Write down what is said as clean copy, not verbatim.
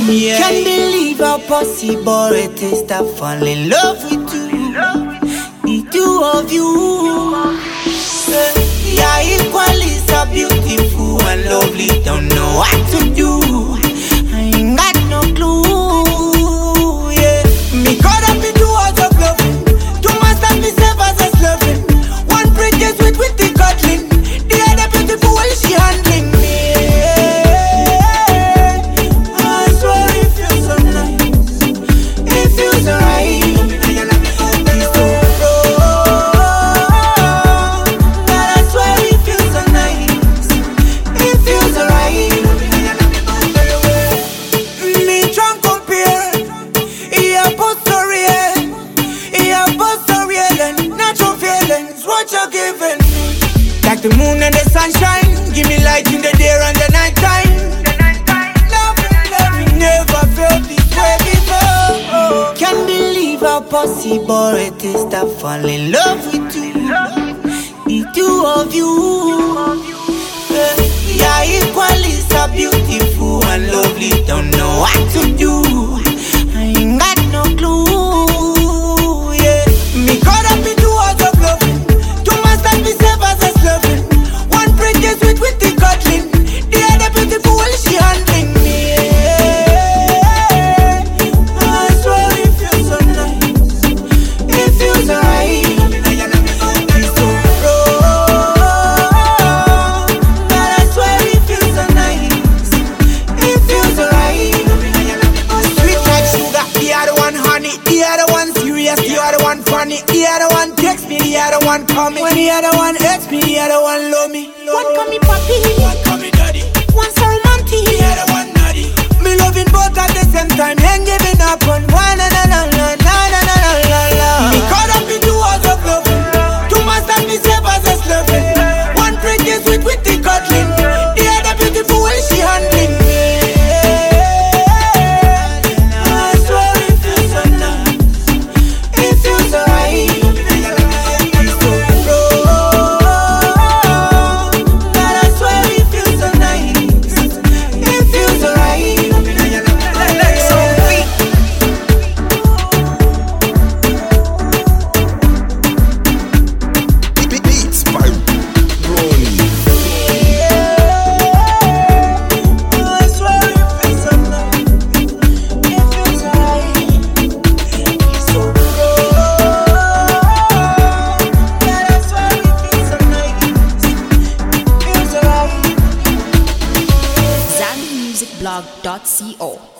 Yeah. Can't believe how possible it is to fall in love with you. The two of you. Yeah, equally so beautiful and lovely. Don't know what to do. I ain't got no clue. Yeah, me caught up in two hours of loving. Two masters me serve as a loving. One pretty sweet with the cuddling. The other beautiful when she handling me. What you're giving me, like the moon and the sunshine, give me light in the day and the night time. Loving, never felt this way before. Can't believe how possible it is to fall in love with you. The two of you. Yeah, equally so beautiful and lovely. Don't know what to do. I ain't got no clue. Yeah, me caught up in 2 hours of loving. Me serve as a loving. One pretty sweet with the cuddling. The other beautiful when she handling me. I swear it feels so nice. It feels right. It's so wrong, but I swear it feels so nice. It feels right. Sweet like sugar, the other one honey. The other one serious, the other one funny. The other one text me, the other one call me. When the other one hates me, the other one love me. One call me papi, one call me daddy. one so romantic, The other one naughty. Me loving both at the same time. Ain't giving up on one. Na na na na na na na na na. Me caught up in 2 hours of loving. Two masters me serve as a loving. One pretty sweet with the cuddling. The other beautiful when she handling me. I swear it feels so nice. It feels right. Blog.co